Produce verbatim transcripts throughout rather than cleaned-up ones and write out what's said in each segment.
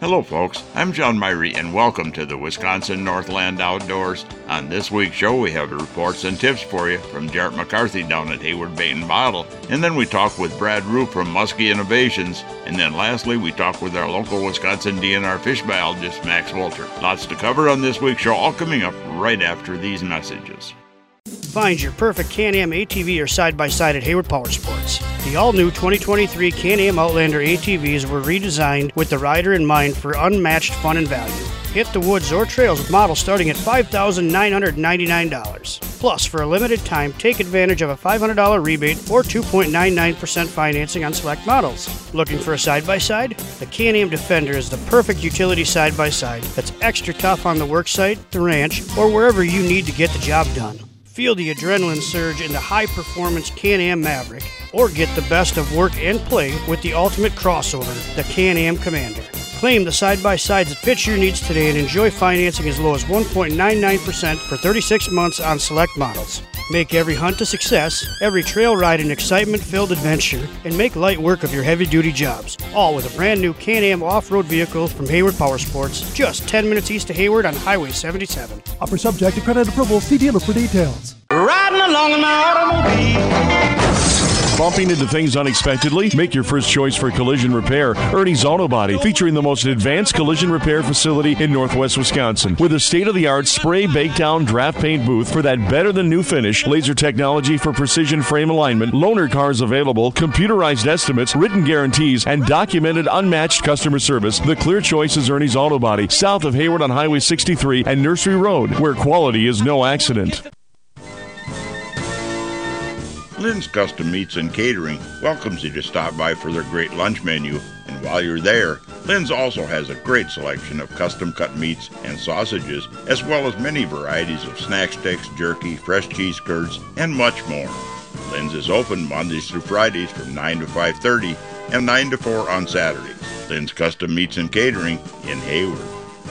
Hello folks, I'm John Myrie and welcome to the Wisconsin Northland Outdoors. On this week's show we have reports and tips for you from Jarrett McCarthy down at Hayward Bait and Bottle, and then we talk with Brad Roop from Muskie Innovations, and then lastly we talk with our local Wisconsin D N R fish biologist Max Walter. Lots to cover on this week's show, all coming up right after these messages. Find your perfect Can-Am A T V or side-by-side at Hayward Power Sports. The all-new twenty twenty-three Can-Am Outlander A T Vs were redesigned with the rider in mind for unmatched fun and value. Hit the woods or trails with models starting at five thousand nine hundred ninety-nine dollars. Plus, for a limited time, take advantage of a five hundred dollars rebate or two point nine nine percent financing on select models. Looking for a side-by-side? The Can-Am Defender is the perfect utility side-by-side that's extra tough on the worksite, the ranch, or wherever you need to get the job done. Feel the adrenaline surge in the high-performance Can-Am Maverick, or get the best of work and play with the ultimate crossover, the Can-Am Commander. Claim the side-by-sides that fit your needs today and enjoy financing as low as one point nine nine percent for thirty-six months on select models. Make every hunt a success, every trail ride an excitement-filled adventure, and make light work of your heavy-duty jobs. All with a brand-new Can-Am off-road vehicle from Hayward Power Sports, just ten minutes east of Hayward on Highway seventy-seven. Offer subject to credit approval. See dealer for details. Riding along in my automobile. Bumping into things unexpectedly? Make your first choice for collision repair. Ernie's Auto Body, featuring the most advanced collision repair facility in northwest Wisconsin. With a state-of-the-art spray, bake down, draft paint booth for that better-than-new finish, laser technology for precision frame alignment, loaner cars available, computerized estimates, written guarantees, and documented unmatched customer service, the clear choice is Ernie's Auto Body, south of Hayward on Highway sixty-three and Nursery Road, where quality is no accident. Lynn's Custom Meats and Catering welcomes you to stop by for their great lunch menu, and while you're there, Lynn's also has a great selection of custom-cut meats and sausages, as well as many varieties of snack sticks, jerky, fresh cheese curds, and much more. Lynn's is open Mondays through Fridays from nine to five thirty and nine to four on Saturdays. Lynn's Custom Meats and Catering in Hayward.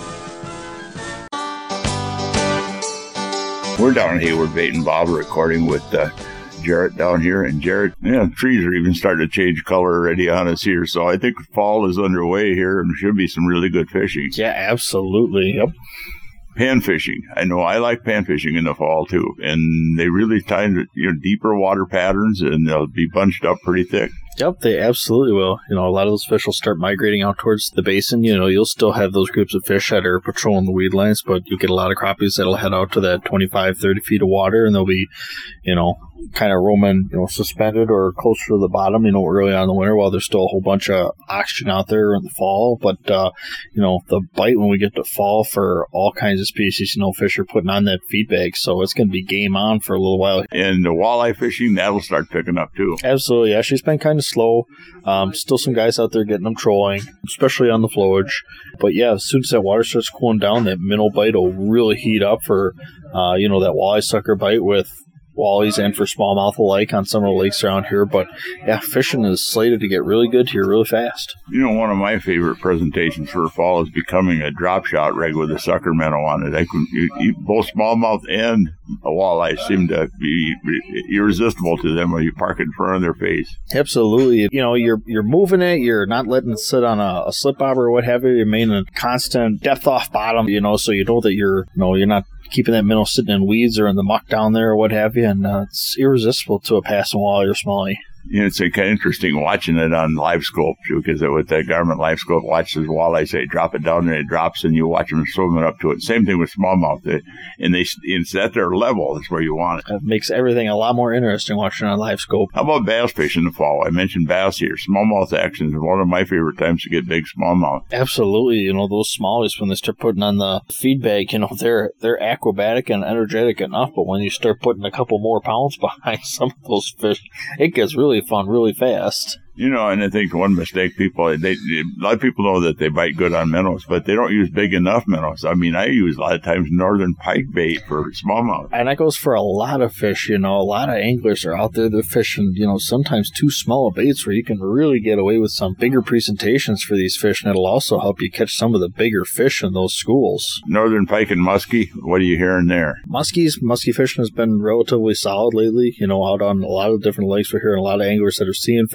We're down in Hayward Bait and Bottle recording with uh, Jarrett down here, and Jarrett, yeah, trees are even starting to change color already on us here, so I think fall is underway here and should be some really good fishing. Yeah, absolutely. Yep. Pan fishing. I know I like pan fishing in the fall too, and they really find, you know, deeper water patterns, and they'll be bunched up pretty thick. Yep, they absolutely will. You know, a lot of those fish will start migrating out towards the basin. You know, you'll still have those groups of fish that are patrolling the weed lines, but you get a lot of crappies that'll head out to that twenty-five, thirty feet of water, and they'll be, you know, kind of roaming, you know, suspended or closer to the bottom, you know, early on in the winter while there's still a whole bunch of oxygen out there in the fall. But, uh, you know, the bite when we get to fall for all kinds of species, you know, fish are putting on that feed bag, so it's going to be game on for a little while. And the walleye fishing, that'll start picking up too. Absolutely. Actually, it's been kind of slow. Um, still some guys out there getting them trolling, especially on the flowage. But yeah, as soon as that water starts cooling down, that minnow bite will really heat up for, uh, you know, that walleye sucker bite with wallies and for smallmouth alike on some of the lakes around here. But yeah, fishing is slated to get really good here really fast. You know, one of my favorite presentations for fall is becoming a drop shot rig with a sucker minnow on it. I can, you, you, both smallmouth and a walleye seem to be irresistible to them when you park it in front of their face. Absolutely. You know, you're you're moving it, you're not letting it sit on a, a slip bobber or what have you. You're maintaining constant depth off bottom, you know, so you know that you're, you know, you're not keeping that minnow sitting in weeds or in the muck down there or what have you, and uh, it's irresistible to a passing walleye or smallie. You know, it's kind of interesting watching it on live scope, too, because with that Garmin live scope, watch this walleye, say, drop it down, and it drops, and you watch them swimming up to it. Same thing with smallmouth. They, and they, it's at their level. That's where you want it. It makes everything a lot more interesting watching on live scope. How about bass fish in the fall? I mentioned bass here. Smallmouth action is one of my favorite times to get big smallmouth. Absolutely. You know, those smallies, when they start putting on the feed bag, you know, they're they're acrobatic and energetic enough, but when you start putting a couple more pounds behind some of those fish, it gets really fun really fast. You know, and I think one mistake people, they, a lot of people know that they bite good on minnows, but they don't use big enough minnows. I mean, I use a lot of times northern pike bait for smallmouth. And that goes for a lot of fish, you know. A lot of anglers are out there, they're fishing, you know, sometimes too small of baits where you can really get away with some bigger presentations for these fish, and it'll also help you catch some of the bigger fish in those schools. Northern pike and muskie, what are you hearing there? Muskies, muskie fishing has been relatively solid lately, you know, out on a lot of different lakes. We're hearing a lot of anglers that are seeing fish.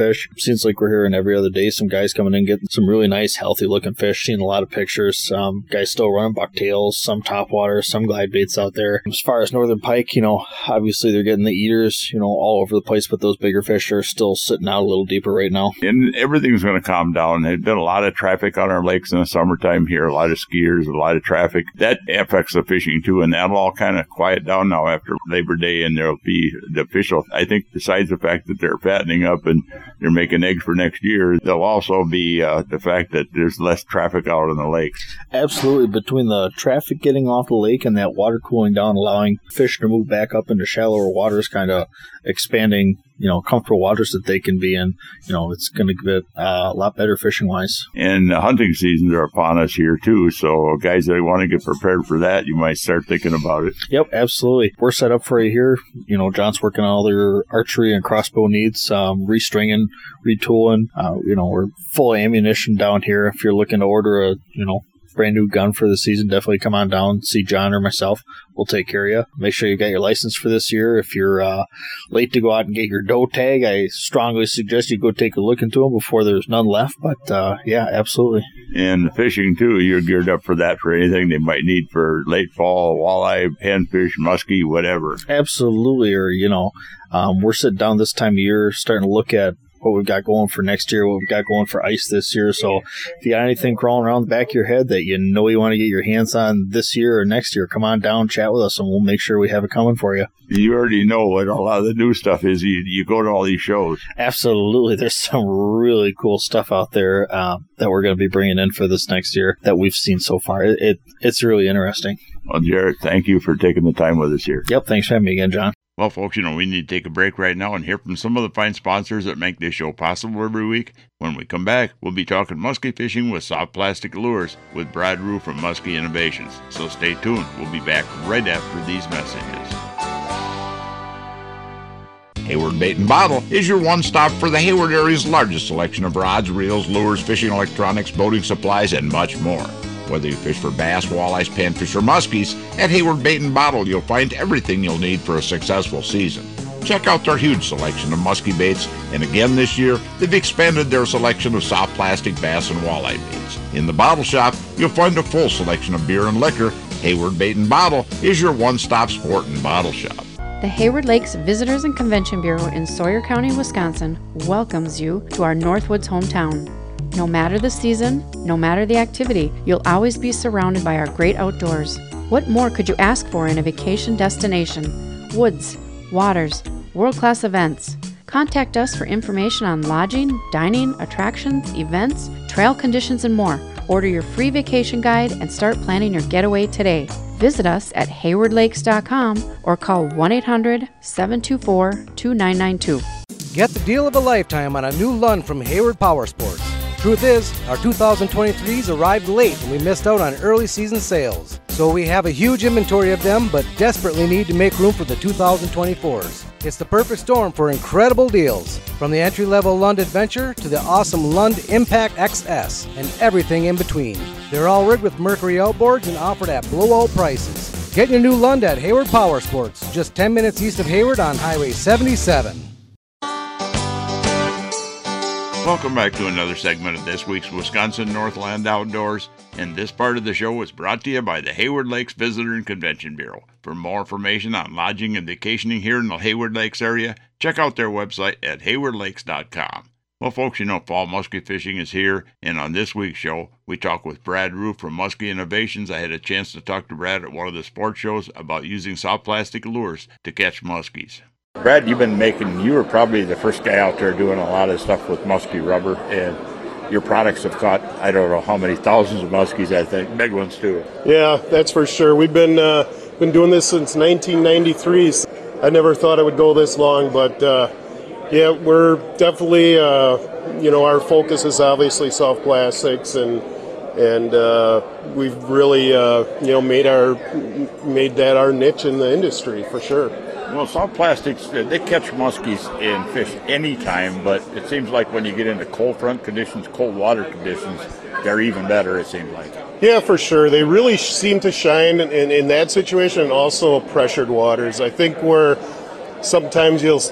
seems like we're hearing every other day some guys coming in getting some really nice, healthy-looking fish. Seeing a lot of pictures. Um, guys still running bucktails, some topwater, some glide baits out there. As far as northern pike, you know, obviously they're getting the eaters, you know, all over the place, but those bigger fish are still sitting out a little deeper right now. And everything's going to calm down. There's been a lot of traffic on our lakes in the summertime here, a lot of skiers, a lot of traffic. That affects the fishing too, and that'll all kind of quiet down now after Labor Day, and there'll be the official, I think besides the fact that they're fattening up and they're making eggs for next year, there'll also be uh, the fact that there's less traffic out on the lakes. Absolutely. Between the traffic getting off the lake and that water cooling down, allowing fish to move back up into shallower waters, kind of expanding, you know, comfortable waters that they can be in, you know, it's going to get uh, a lot better fishing-wise. And the hunting seasons are upon us here, too, so guys that want to get prepared for that, you might start thinking about it. Yep, absolutely. We're set up for you here. You know, John's working on all their archery and crossbow needs, um, restringing, retooling. Uh, you know, we're full of ammunition down here. If you're looking to order a, you know, brand new gun for the season, definitely come on down, see John or myself. We'll take care of you. Make sure you got your license for this year. If you're uh, late to go out and get your doe tag, I strongly suggest you go take a look into them before there's none left. But uh, yeah, absolutely. And the fishing too, you're geared up for that, for anything they might need for late fall, walleye, panfish, muskie, whatever. Absolutely. Or, you know, um, we're sitting down this time of year starting to look at what we've got going for next year, what we've got going for ice this year. So if you got anything crawling around the back of your head that you know you want to get your hands on this year or next year, come on down, chat with us, and we'll make sure we have it coming for you. You already know what a lot of the new stuff is. You, you go to all these shows. Absolutely. There's some really cool stuff out there uh, that we're going to be bringing in for this next year that we've seen so far. It, it It's really interesting. Well, Jarrett, thank you for taking the time with us here. Yep. Thanks for having me again, John. Well, folks, you know, we need to take a break right now and hear from some of the fine sponsors that make this show possible every week. When we come back, we'll be talking muskie fishing with soft plastic lures with Brad Rue from Muskie Innovations. So stay tuned. We'll be back right after these messages. Hayward Bait and Bottle is your one-stop for the Hayward area's largest selection of rods, reels, lures, fishing electronics, boating supplies, and much more. Whether you fish for bass, walleyes, panfish, or muskies, at Hayward Bait and Bottle you'll find everything you'll need for a successful season. Check out their huge selection of muskie baits, and again this year, they've expanded their selection of soft plastic bass and walleye baits. In the bottle shop, you'll find a full selection of beer and liquor. Hayward Bait and Bottle is your one-stop sport and bottle shop. The Hayward Lakes Visitors and Convention Bureau in Sawyer County, Wisconsin welcomes you to our Northwoods hometown. No matter the season, no matter the activity, you'll always be surrounded by our great outdoors. What more could you ask for in a vacation destination? Woods, waters, world-class events. Contact us for information on lodging, dining, attractions, events, trail conditions, and more. Order your free vacation guide and start planning your getaway today. Visit us at hayward lakes dot com or call one eight hundred, seven two four, two nine nine two. Get the deal of a lifetime on a new Lund from Hayward Power Sports. Truth is, our two thousand twenty-threes arrived late and we missed out on early season sales. So we have a huge inventory of them, but desperately need to make room for the two thousand twenty-fours. It's the perfect storm for incredible deals, from the entry-level Lund Adventure to the awesome Lund Impact X S and everything in between. They're all rigged with Mercury outboards and offered at blowout prices. Get your new Lund at Hayward Power Sports, just ten minutes east of Hayward on Highway seventy-seven. Welcome back to another segment of this week's Wisconsin Northland Outdoors, and this part of the show is brought to you by the Hayward Lakes Visitor and Convention Bureau. For more information on lodging and vacationing here in the Hayward Lakes area, check out their website at hayward lakes dot com. Well, folks, you know fall muskie fishing is here, and on this week's show, we talk with Brad Rue from Muskie Innovations. I had a chance to talk to Brad at one of the sports shows about using soft plastic lures to catch muskies. Brad, you've been making, you were probably the first guy out there doing a lot of stuff with muskie rubber, and your products have caught, I don't know how many thousands of muskies, I think, big ones too. Yeah, that's for sure. We've been uh, been doing this since nineteen ninety-three. I never thought it would go this long, but uh, yeah, we're definitely, uh, you know, our focus is obviously soft plastics, and and uh, we've really, uh, you know, made our made that our niche in the industry for sure. Well, soft plastics, they catch muskies and fish anytime, but it seems like when you get into cold front conditions, cold water conditions, they're even better, it seems like. Yeah, for sure. They really seem to shine in, in, in that situation, and also pressured waters. I think where sometimes you'll you'll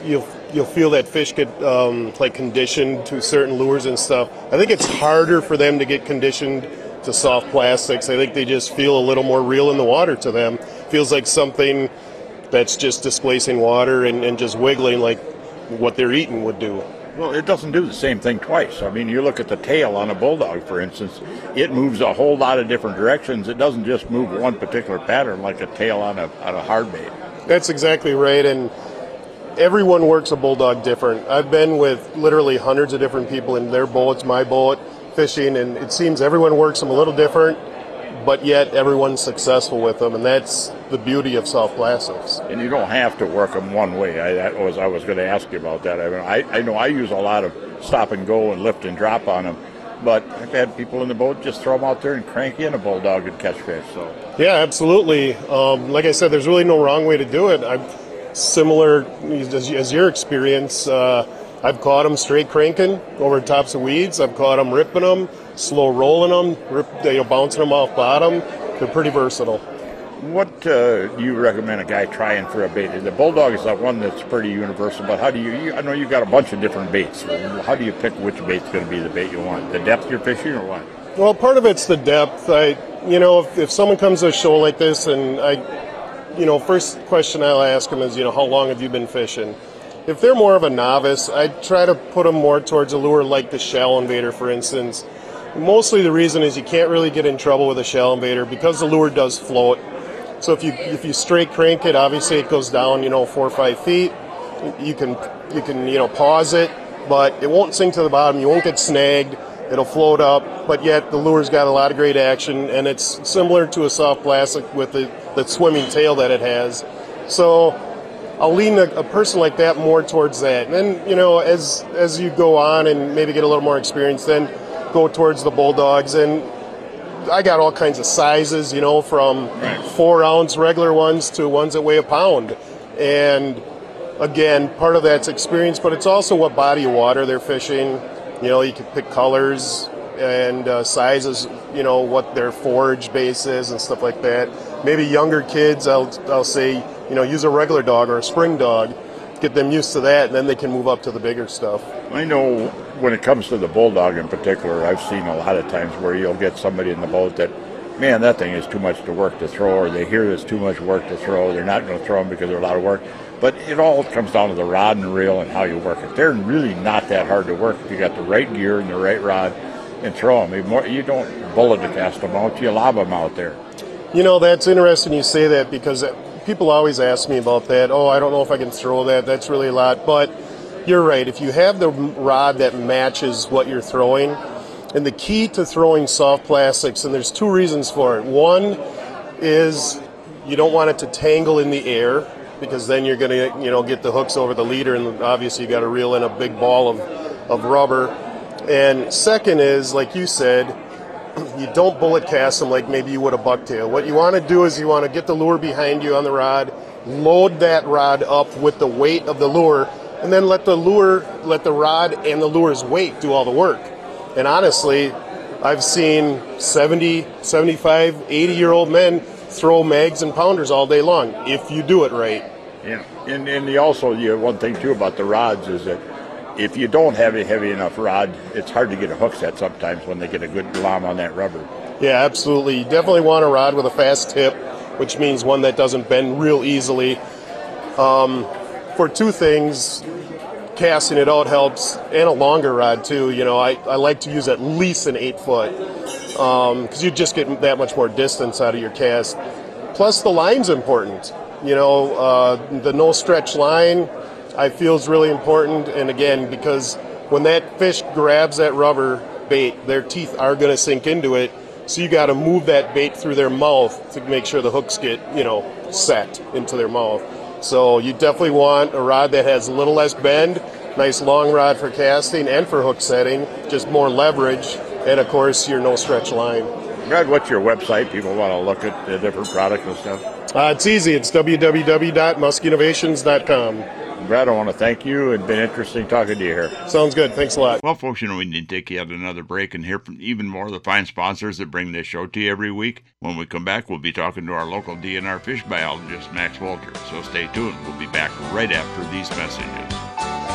you'll feel that fish get um, like conditioned to certain lures and stuff. I think it's harder for them to get conditioned to soft plastics. I think they just feel a little more real in the water to them. Feels like something that's just displacing water and, and just wiggling like what they're eating would do. Well, it doesn't do the same thing twice. I mean, you look at the tail on a bulldog, for instance, it moves a whole lot of different directions. It doesn't just move one particular pattern like a tail on a, on a hard bait. That's exactly right, and everyone works a bulldog different. I've been with literally hundreds of different people in their boats, my boat, fishing, and it seems everyone works them a little different, but yet everyone's successful with them, and that's the beauty of soft plastics. And you don't have to work them one way. I, that was I was going to ask you about that. I mean, I, I know I use a lot of stop and go and lift and drop on them, but I've had people in the boat just throw them out there and crank in a bulldog and catch fish. So yeah, absolutely. Um, like I said, there's really no wrong way to do it. I'm similar as, as your experience. Uh, I've caught them straight cranking over tops of weeds. I've caught them ripping them, slow rolling them, rip, you know, bouncing them off bottom. They're pretty versatile. What uh, do you recommend a guy trying for a bait? The bulldog is that one that's pretty universal, but how do you, you, I know you've got a bunch of different baits. How do you pick which bait's going to be the bait you want? The depth you're fishing or what? Well, part of it's the depth. I, you know, if, if someone comes to a show like this and I, you know, first question I'll ask them is, you know, how long have you been fishing? If they're more of a novice, I try to put them more towards a lure like the Shell Invader, for instance. Mostly the reason is you can't really get in trouble with a Shell Invader because the lure does float. So if you if you straight crank it, obviously it goes down, you know, four or five feet. You can you can you know pause it, but it won't sink to the bottom. You won't get snagged. It'll float up, but yet the lure's got a lot of great action, and it's similar to a soft plastic with the, the swimming tail that it has. So I'll lean a, a person like that more towards that. And then, you know, as as you go on and maybe get a little more experience, then go towards the bulldogs. And I got all kinds of sizes, you know, from four ounce regular ones to ones that weigh a pound. And again, part of that's experience, but it's also what body of water they're fishing. You know, you can pick colors and uh, sizes, you know, what their forage base is and stuff like that. Maybe younger kids, I'll, I'll say, you know, use a regular dog or a spring dog, get them used to that, and then they can move up to the bigger stuff. I know when it comes to the bulldog in particular, I've seen a lot of times where you'll get somebody in the boat that, man, that thing is too much to work to throw, or they hear it's too much work to throw. They're not going to throw them because they're a lot of work. But it all comes down to the rod and reel and how you work it. They're really not that hard to work if you got the right gear and the right rod and throw them. You don't bullet to cast them out, you lob them out there. You know, that's interesting you say that because people always ask me about that. Oh, I don't know if I can throw that. That's really a lot. But you're right. If you have the rod that matches what you're throwing, and the key to throwing soft plastics, and there's two reasons for it. One is you don't want it to tangle in the air, because then you're going to, you know, get the hooks over the leader, and obviously you got to reel in a big ball of, of rubber. And second is, like you said, you don't bullet cast them like maybe you would a bucktail. What you want to do is you want to get the lure behind you on the rod, load that rod up with the weight of the lure, and then let the lure, let the rod and the lure's weight do all the work. And honestly, I've seen seventy, seventy-five, eighty-year-old men throw mags and pounders all day long if you do it right. Yeah, and and you also, you have one thing too about the rods is that if you don't have a heavy enough rod, it's hard to get a hook set sometimes when they get a good glom on that rubber. Yeah, absolutely. You definitely want a rod with a fast tip, which means one that doesn't bend real easily. Um, for two things, casting it out helps, and a longer rod too. You know, I, I like to use at least an eight foot. Because um, you just get that much more distance out of your cast. Plus, the line's important. You know, uh, the no stretch line I feel is really important. And again, because when that fish grabs that rubber bait, their teeth are going to sink into it. So you got to move that bait through their mouth to make sure the hooks get, you know, set into their mouth. So you definitely want a rod that has a little less bend, nice long rod for casting and for hook setting, just more leverage. And, of course, your no-stretch line. Brad, what's your website? People want to look at the different products and stuff. Uh, it's easy. It's w w w dot musk innovations dot com. Brad, I want to thank you. It's been interesting talking to you here. Sounds good. Thanks a lot. Well, folks, you know, we need to take yet another break and hear from even more of the fine sponsors that bring this show to you every week. When we come back, we'll be talking to our local D N R fish biologist, Max Walter. So stay tuned. We'll be back right after these messages.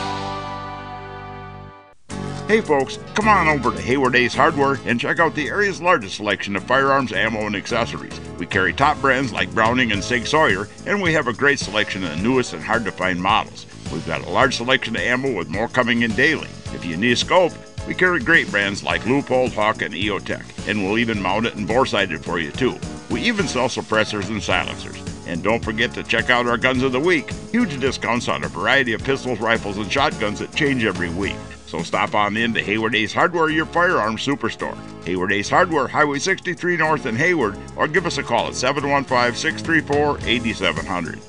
Hey folks, come on over to Hayward Ace Hardware and check out the area's largest selection of firearms, ammo, and accessories. We carry top brands like Browning and Sig Sauer, and we have a great selection of the newest and hard-to-find models. We've got a large selection of ammo with more coming in daily. If you need a scope, we carry great brands like Leupold, Hawk, and EOTech, and we'll even mount it and bore-sight it for you too. We even sell suppressors and silencers. And don't forget to check out our Guns of the Week. Huge discounts on a variety of pistols, rifles, and shotguns that change every week. So stop on in to Hayward Ace Hardware, your firearms superstore. Hayward Ace Hardware, Highway sixty-three North in Hayward, or give us a call at seven one five, six three four, eight seven zero zero.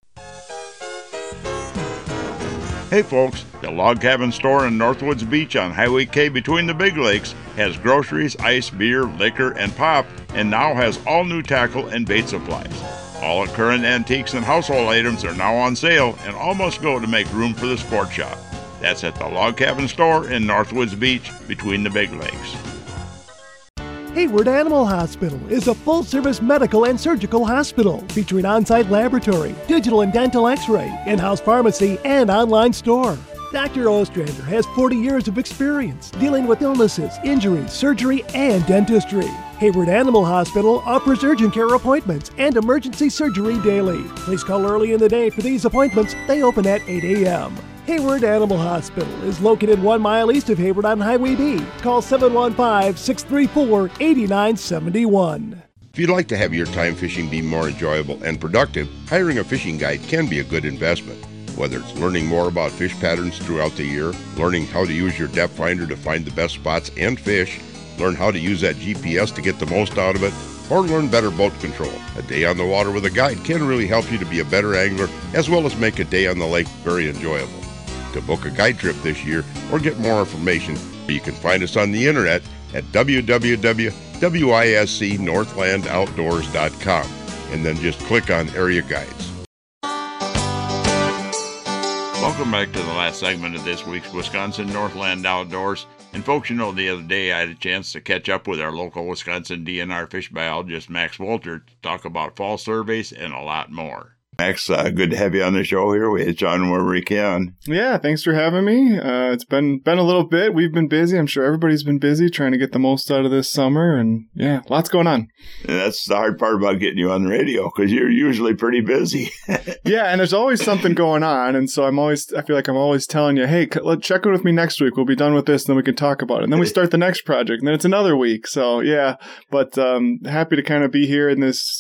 Hey folks, the Log Cabin Store in Northwoods Beach on Highway K between the Big Lakes has groceries, ice, beer, liquor, and pop, and now has all new tackle and bait supplies. All current antiques and household items are now on sale, and all must go to make room for the sport shop. That's at the Log Cabin Store in Northwoods Beach between the Big Lakes. Hayward Animal Hospital is a full-service medical and surgical hospital featuring on-site laboratory, digital and dental x-ray, in-house pharmacy, and online store. Doctor Ostrander has forty years of experience dealing with illnesses, injuries, surgery, and dentistry. Hayward Animal Hospital offers urgent care appointments and emergency surgery daily. Please call early in the day for these appointments. They open at eight a.m. Hayward Animal Hospital is located one mile east of Hayward on Highway B. Call seven one five, six three four, eight nine seven one. If you'd like to have your time fishing be more enjoyable and productive, hiring a fishing guide can be a good investment. Whether it's learning more about fish patterns throughout the year, learning how to use your depth finder to find the best spots and fish, learn how to use that G P S to get the most out of it, or learn better boat control. A day on the water with a guide can really help you to be a better angler, as well as make a day on the lake very enjoyable. To book a guide trip this year or get more information, you can find us on the internet at w w w dot wisc northland outdoors dot com, and then just click on Area Guides. Welcome back to the last segment of this week's Wisconsin Northland Outdoors. And folks, you know, the other day I had a chance to catch up with our local Wisconsin D N R fish biologist, Max Wolter, to talk about fall surveys and a lot more. Max, uh, good to have you on the show here. We hit you on where we can. Yeah, thanks for having me. Uh, it's been been a little bit. We've been busy. I'm sure everybody's been busy trying to get the most out of this summer. And yeah, lots going on. And that's the hard part about getting you on the radio, because you're usually pretty busy. Yeah, and there's always something going on. And so I'm always, I feel like I'm always telling you, hey, let check in with me next week. We'll be done with this, and then we can talk about it. And then we start the next project, and then it's another week. So yeah, but um, happy to kind of be here in this.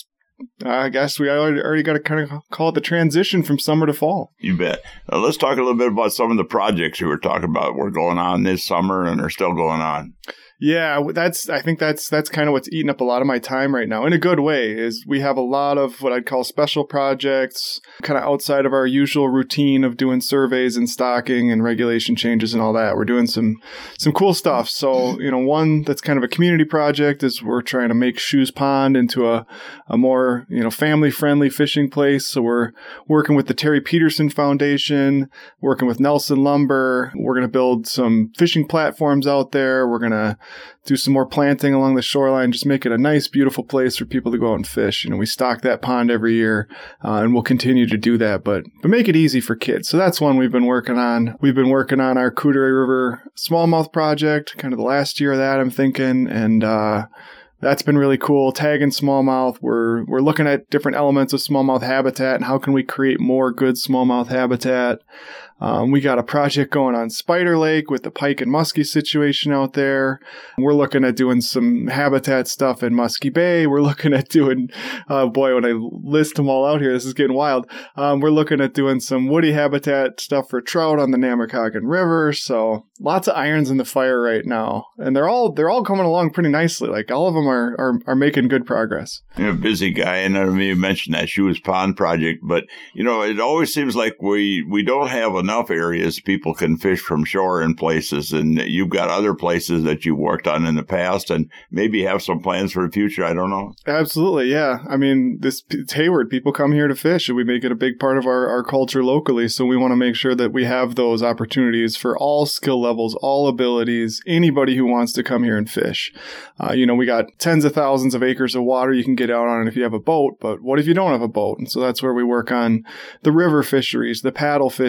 I guess we already, already got to kind of call it the transition from summer to fall. You bet. Uh, let's talk a little bit about some of the projects you were talking about were going on this summer and are still going on. Yeah, that's. I think that's that's kind of what's eating up a lot of my time right now in a good way. Is we have a lot of what I'd call special projects, kind of outside of our usual routine of doing surveys and stocking and regulation changes and all that. We're doing some some cool stuff. So you know, one that's kind of a community project is we're trying to make Shoes Pond into a a more you know family friendly fishing place. So we're working with the Terry Peterson Foundation, working with Nelson Lumber. We're going to build some fishing platforms out there. We're going to do some more planting along the shoreline, just make it a nice, beautiful place for people to go out and fish. You know, we stock that pond every year, uh, and we'll continue to do that, but, but make it easy for kids. So that's one we've been working on. We've been working on our Cooteray River smallmouth project, kind of the last year of that, I'm thinking, and, uh, that's been really cool. Tagging smallmouth. We're we're looking at different elements of smallmouth habitat and how can we create more good smallmouth habitat. Um, we got a project going on Spider Lake with the pike and muskie situation out there. We're looking at doing some habitat stuff in Muskie Bay. We're looking at doing, uh, boy, when I list them all out here, this is getting wild. Um, we're looking at doing some woody habitat stuff for trout on the Namakagon River. So lots of irons in the fire right now, and they're all they're all coming along pretty nicely. Like all of them are are, are making good progress. You're a busy guy, and I don't mean you mentioned that Shoes Pond project, but you know it always seems like we we don't have enough areas people can fish from shore in places, and you've got other places that you worked on in the past, and maybe have some plans for the future. I don't know. Absolutely, yeah. I mean, this it's Hayward. People come here to fish, and we make it a big part of our, our culture locally. So we want to make sure that we have those opportunities for all skill levels, all abilities, anybody who wants to come here and fish. Uh, you know, we got tens of thousands of acres of water you can get out on if you have a boat, but what if you don't have a boat? And so that's where we work on the river fisheries, the paddle fisheries,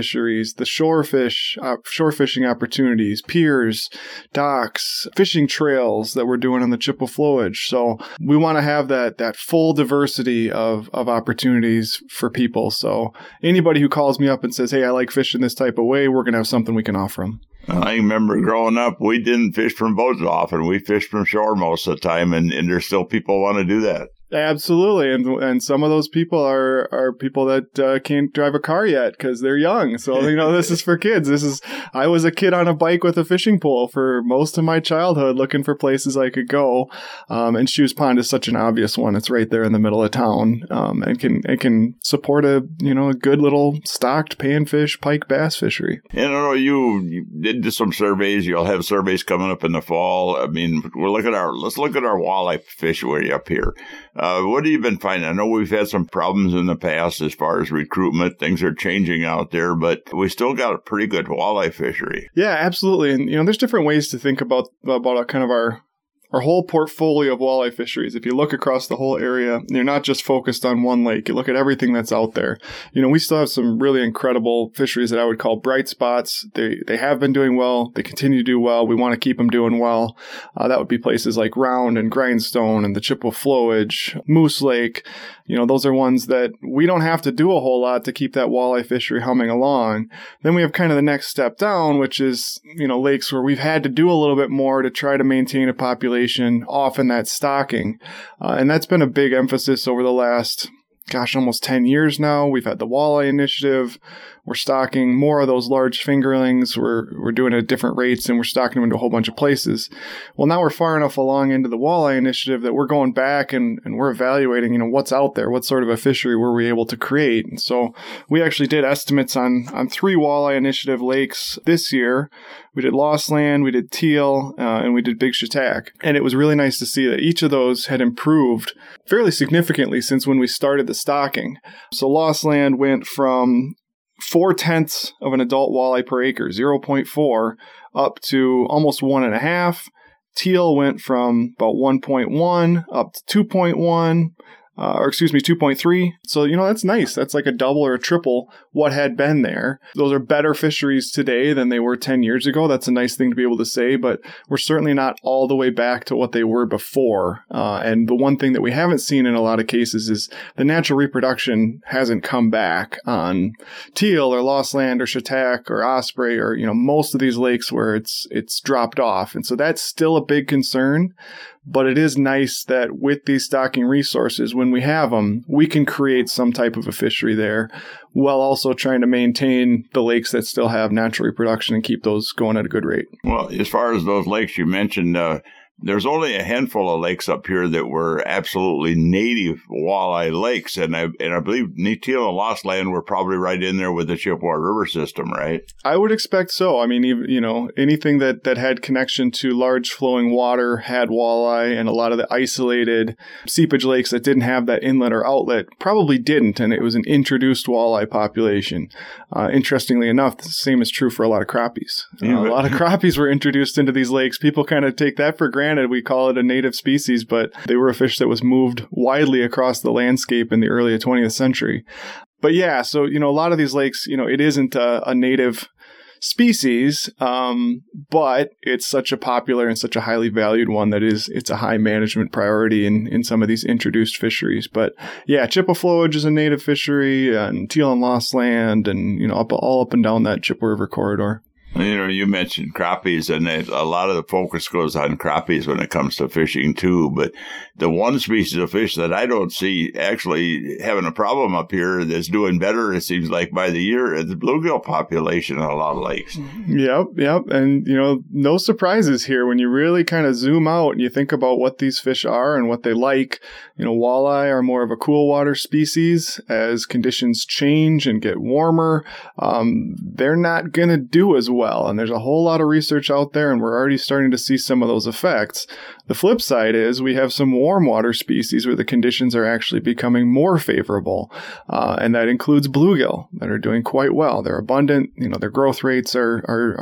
opportunities, the shore fish, uh, shore fishing opportunities, piers, docks, fishing trails that we're doing on the Chippewa flowage. So we want to have that that full diversity of of opportunities for people. So anybody who calls me up and says, hey, I like fishing this type of way, we're going to have something we can offer them. I remember growing up, we didn't fish from boats often. We fished from shore most of the time, and, and there's still people who want to do that. Absolutely, and and some of those people are are people that uh, can't drive a car yet because they're young. So you know, this is for kids. This is I was a kid on a bike with a fishing pole for most of my childhood, looking for places I could go. Um, and Shoes Pond is such an obvious one. It's right there in the middle of town, um, and can it can support a you know a good little stocked panfish, pike, bass fishery. And I know you, you did some surveys. You'll have surveys coming up in the fall. I mean, we'll look at our let's look at our walleye fishery up here. Uh, what have you been finding? I know we've had some problems in the past as far as recruitment. Things are changing out there, but we still got a pretty good walleye fishery. Yeah, absolutely. And, you know, there's different ways to think about, about a kind of our Our whole portfolio of walleye fisheries. If you look across the whole area, you're not just focused on one lake. You look at everything that's out there. You know, we still have some really incredible fisheries that I would call bright spots. They they have been doing well. They continue to do well. We want to keep them doing well. Uh, that would be places like Round and Grindstone and the Chippewa Flowage, Moose Lake. You know, those are ones that we don't have to do a whole lot to keep that walleye fishery humming along. Then we have kind of the next step down, which is, you know, lakes where we've had to do a little bit more to try to maintain a population. Often that's stocking. Uh, and that's been a big emphasis over the last, gosh, almost ten years now. We've had the Walleye Initiative. We're stocking more of those large fingerlings. We're we're doing it at different rates, and we're stocking them into a whole bunch of places. Well, now we're far enough along into the Walleye Initiative that we're going back and, and we're evaluating, you know, what's out there, what sort of a fishery were we able to create. And so we actually did estimates on, on three Walleye Initiative lakes this year. We did Lost Land, we did Teal, uh, and we did Big Chautauqua. And it was really nice to see that each of those had improved fairly significantly since when we started the stocking. So Lost Land went from four-tenths of an adult walleye per acre, zero point four, up to almost one and a half. Teal went from about one point one up to two point one. Uh, or excuse me, two point three. So, you know, that's nice. That's like a double or a triple what had been there. Those are better fisheries today than they were ten years ago. That's a nice thing to be able to say, but we're certainly not all the way back to what they were before. Uh, and the one thing that we haven't seen in a lot of cases is the natural reproduction hasn't come back on Teal or Lost Land or Chautauqua or Osprey or, you know, most of these lakes where it's it's dropped off. And so that's still a big concern. But it is nice that with these stocking resources, when we have them, we can create some type of a fishery there while also trying to maintain the lakes that still have natural reproduction and keep those going at a good rate. Well, as far as those lakes you mentioned, uh, there's only a handful of lakes up here that were absolutely native walleye lakes, and I and I believe Teal and Lost Land were probably right in there with the Chippewa River system, right? I would expect so. I mean, even, you know, anything that, that had connection to large flowing water had walleye, and a lot of the isolated seepage lakes that didn't have that inlet or outlet probably didn't, and it was an introduced walleye population. Uh, interestingly enough, the same is true for a lot of crappies. Yeah, uh, a lot of crappies were introduced into these lakes. People kind of take that for granted. We call it a native species, but they were a fish that was moved widely across the landscape in the early twentieth century. But yeah, so, you know, a lot of these lakes, you know, it isn't a, a native species, um, but it's such a popular and such a highly valued one that is, it's a high management priority in, in some of these introduced fisheries. But yeah, Chippewa Flowage is a native fishery, and Teal and Lost Land, and, you know, up, all up and down that Chippewa River corridor. You know, you mentioned crappies, and it, a lot of the focus goes on crappies when it comes to fishing, too. But the one species of fish that I don't see actually having a problem up here that's doing better, it seems like, by the year, is the bluegill population in a lot of lakes. Yep, yep. And, you know, no surprises here. When you really kind of zoom out and you think about what these fish are and what they like, you know, walleye are more of a cool water species. As conditions change and get warmer, um, they're not going to do as well. Well, and there's a whole lot of research out there, and we're already starting to see some of those effects. The flip side is we have some warm water species where the conditions are actually becoming more favorable, uh, and that includes bluegill that are doing quite well. They're abundant, you know, their growth rates are are, are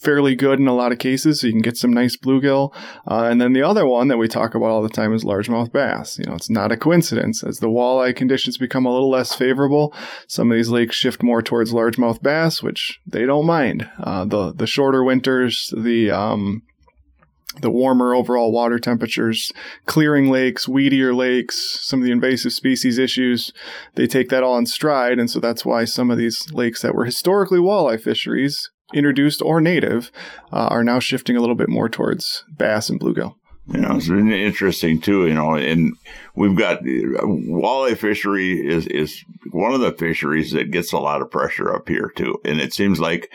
fairly good in a lot of cases, so you can get some nice bluegill. Uh, and then the other one that we talk about all the time is largemouth bass. You know, it's not a coincidence. As the walleye conditions become a little less favorable, some of these lakes shift more towards largemouth bass, which they don't mind. Uh, the the shorter winters, the um, the warmer overall water temperatures, clearing lakes, weedier lakes, some of the invasive species issues, they take that all in stride. And so that's why some of these lakes that were historically walleye fisheries, introduced or native, uh, are now shifting a little bit more towards bass and bluegill. You know, it's really interesting too, you know, and we've got walleye fishery is, is one of the fisheries that gets a lot of pressure up here too. And it seems like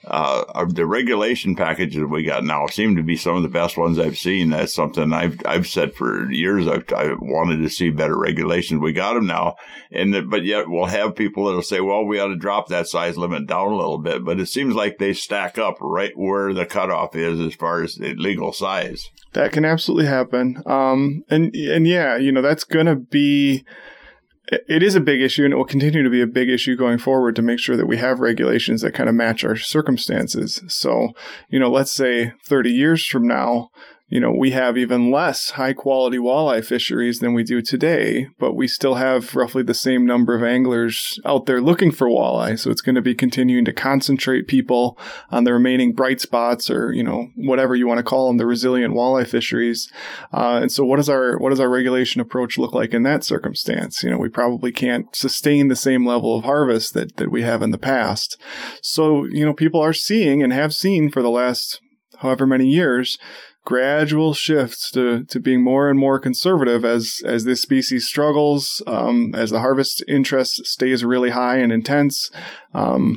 Uh, the regulation packages we got now seem to be some of the best ones I've seen. That's something I've I've said for years. I've I wanted to see better regulations. We got them now, and but yet we'll have people that'll say, "Well, we ought to drop that size limit down a little bit." But it seems like they stack up right where the cutoff is as far as the legal size. That can absolutely happen. Um, and and yeah, you know, that's gonna be. It is a big issue, and it will continue to be a big issue going forward to make sure that we have regulations that kind of match our circumstances. So, you know, let's say thirty years from now, you know, we have even less high quality walleye fisheries than we do today, but we still have roughly the same number of anglers out there looking for walleye. So it's going to be continuing to concentrate people on the remaining bright spots, or, you know, whatever you want to call them, the resilient walleye fisheries. Uh, and so what does our, what does our regulation approach look like in that circumstance? You know, we probably can't sustain the same level of harvest that, that we have in the past. So, you know, people are seeing and have seen for the last however many years, gradual shifts to, to being more and more conservative as, as this species struggles, um, as the harvest interest stays really high and intense. Um,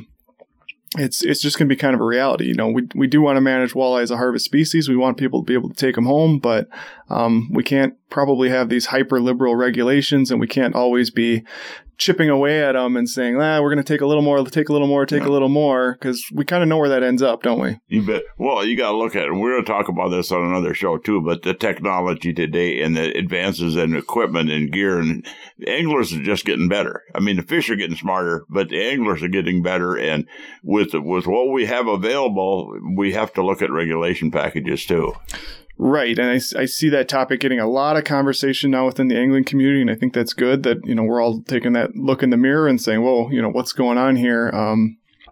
it's, it's just going to be kind of a reality. You know, we, we do want to manage walleye as a harvest species. We want people to be able to take them home, but, um, we can't probably have these hyper liberal regulations, and we can't always be chipping away at them and saying, ah, we're going to take a little more, take a little more, take a little more, because we kind of know where that ends up, don't we? You bet. Well, you got to look at it. We're going to talk about this on another show too, but the technology today and the advances in equipment and gear, and the anglers are just getting better. I mean, the fish are getting smarter, but the anglers are getting better. And with, with what we have available, we have to look at regulation packages too. Right. And I, I see that topic getting a lot of conversation now within the angling community. And I think that's good that, you know, we're all taking that look in the mirror and saying, whoa, you know, what's going on here? Um,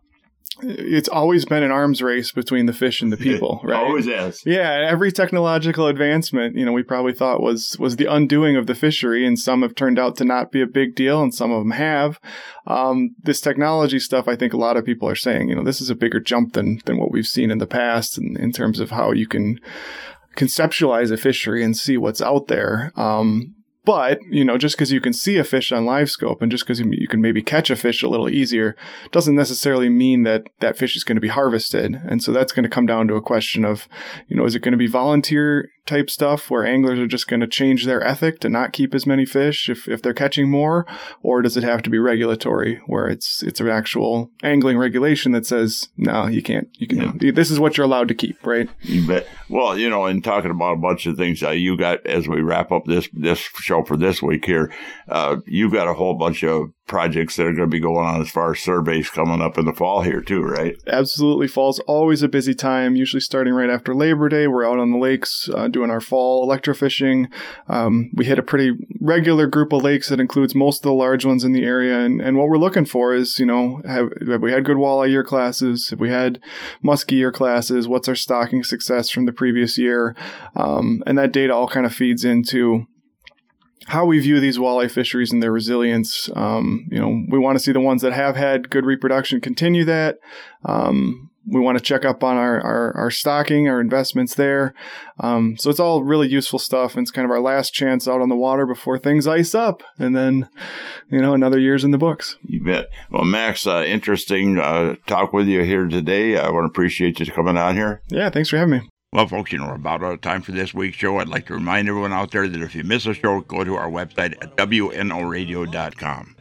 it's always been an arms race between the fish and the people, right? Always is. Yeah. Every technological advancement, you know, we probably thought was, was the undoing of the fishery, and some have turned out to not be a big deal, and some of them have. Um, this technology stuff, I think a lot of people are saying, you know, this is a bigger jump than, than what we've seen in the past in, in terms of how you can conceptualize a fishery and see what's out there. Um, but, you know, just because you can see a fish on LiveScope, and just because you can maybe catch a fish a little easier, doesn't necessarily mean that that fish is going to be harvested. And so that's going to come down to a question of, you know, is it going to be volunteer type stuff where anglers are just going to change their ethic to not keep as many fish if, if they're catching more? Or does it have to be regulatory, where it's it's an actual angling regulation that says, no, you can't, you can, yeah. This is what you're allowed to keep, right? You bet. Well, you know, and talking about a bunch of things uh, you got as we wrap up this, this show for this week here, uh, you've got a whole bunch of projects that are going to be going on as far as surveys coming up in the fall here too, right? Absolutely. Fall's always a busy time, usually starting right after Labor Day. We're out on the lakes uh, doing our fall electrofishing. Um, we hit a pretty regular group of lakes that includes most of the large ones in the area. And, and what we're looking for is, you know, have, have we had good walleye year classes? Have we had muskie year classes? What's our stocking success from the previous year? Um, and that data all kind of feeds into how we view these walleye fisheries and their resilience. Um, you know, we want to see the ones that have had good reproduction continue that. Um, we want to check up on our, our, our stocking, our investments there. Um, so it's all really useful stuff. And it's kind of our last chance out on the water before things ice up. And then, you know, another year's in the books. You bet. Well, Max, uh, interesting uh, talk with you here today. I want to appreciate you coming on here. Yeah, thanks for having me. Well, folks, you know, we're about out of time for this week's show. I'd like to remind everyone out there that if you miss a show, go to our website at W N O radio dot com.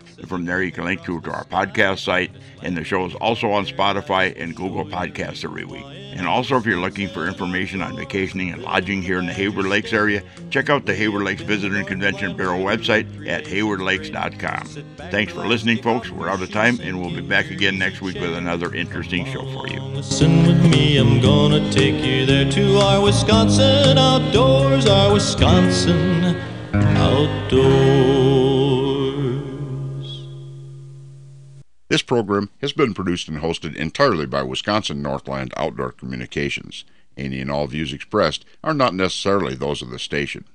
From there, you can link to, to our podcast site, and the show is also on Spotify and Google Podcasts every week. And also, if you're looking for information on vacationing and lodging here in the Hayward Lakes area, check out the Hayward Lakes Visitor and Convention Bureau website at hayward lakes dot com. Thanks for listening, folks. We're out of time, and we'll be back again next week with another interesting show for you. Listen with me, I'm gonna take you there to our Wisconsin outdoors, our Wisconsin outdoors. This program has been produced and hosted entirely by Wisconsin Northland Outdoor Communications. Any and all views expressed are not necessarily those of the station.